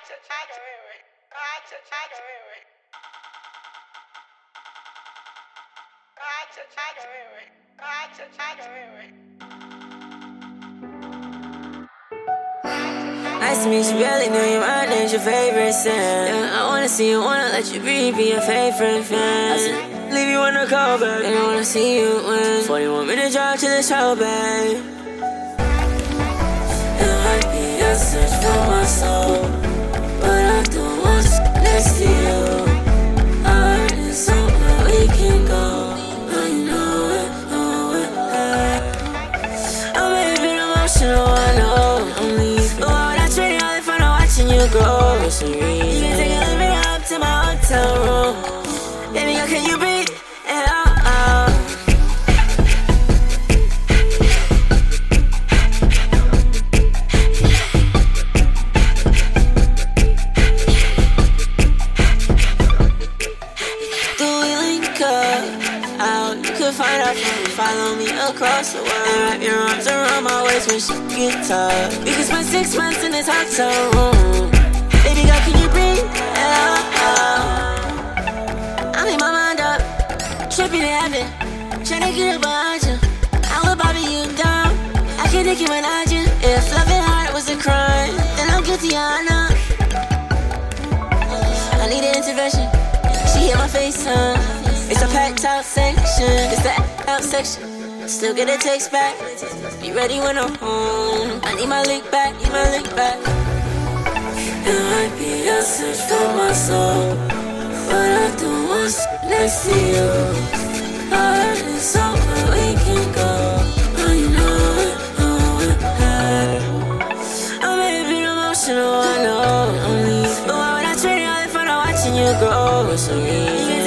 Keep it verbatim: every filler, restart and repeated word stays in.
Nice to meet you, barely knew you, my name's your favorite sin. Yeah, I wanna see you, wanna let you be, be your favorite fan. I said, leave you on the call back, and I wanna see you win. forty-one minute drive to the show, babe. It might be a search for my soul, but I don't want next to you. I heard it's somewhere we can go. I know it, know it, hey. I'm a bit emotional, I know. I'm leaving, but why would I trade it all if I'm not watching you grow? It's a reason. You can take a little bit up to my hotel room. Baby girl, can you breathe? And out, out. Find out from me, follow me across the world, and wrap your arms around my waist when shit get tough. We can spend six months in this hotel room. Baby girl, can you breathe? Hello, I made my mind up, tripping in heaven, tryna get up behind you. I would bobby you down, I can't take you without you. If loving hard was a crime, then I'm guilty, I know. I need an intervention. She hit my face, huh? It's a packed out section, it's the out section. Still get a text back, be ready when I'm home. I need my lick back, need my lick back. It might be a search for my soul, but I don't want next to you. I heard it's somewhere we can go. I know it, know it, hey. I'm a bit emotional, I know. I'm leaving, but why would I trade it all if I'm not watching you grow? It's a reason.